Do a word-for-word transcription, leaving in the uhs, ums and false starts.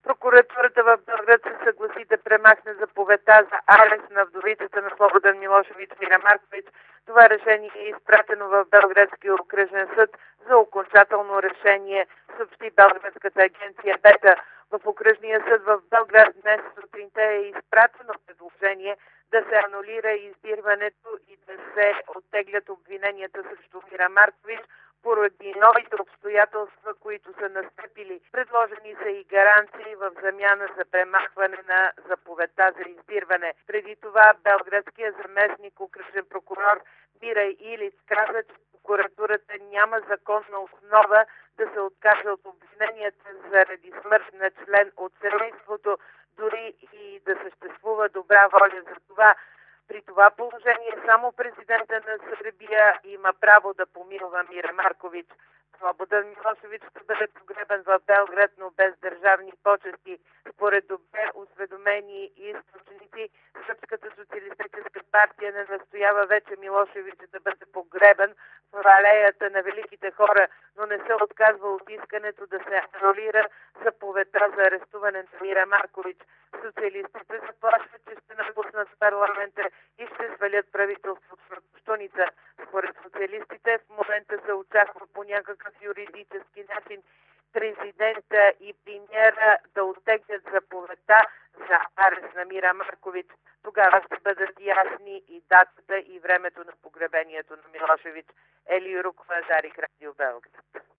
Прокуратурата в Белград се съгласи да премахне заповедта за арест на вдовицата на Слободан Милошевич Мира Маркович. Това решение е изпратено в Белградския окръжен съд за окончателно решение, съобщи Белградската агенция Бета. В окръжния съд в Белград днес сутринта е изпратено предложение да се анулира издирването и да се оттеглят обвиненията срещу Мира Маркович поради новите обстоятелства, които са настъпили. Предложени са и гаранции в замяна за премахване на заповедта за издирване. Преди това белградският заместник окръжен прокурор Мира Илиц каза, че прокуратурата няма законна основа да се откаже от обвиненията заради смърт на член от семейството, дори и да съществува добра воля за това. При това положение само президента на Сърбия има право да помилва Мира Маркович. Слободан Милошевич ще бъде погребан в Белград, но без държавни почести. Според добре осведомени източници, Сръбската социалистическа партия не настоява вече Милошевич да бъде погребан в алеята на великите хора, но не се отказва от искането да се анулира заповедта за арестуване на Мира Маркович. Социалистите заплашват, че ще напуснат парламента и ще свалят правителството в Кощуница. Според социалистите в момента се очаква по някакъв юридически начин президента и премиера да оттеглят заповедта за арест на Мира Маркович. Тогава ще бъдат ясни и датата и времето на погребението на Милошевич. Ели Юрукова, Дарик, Радио Белград.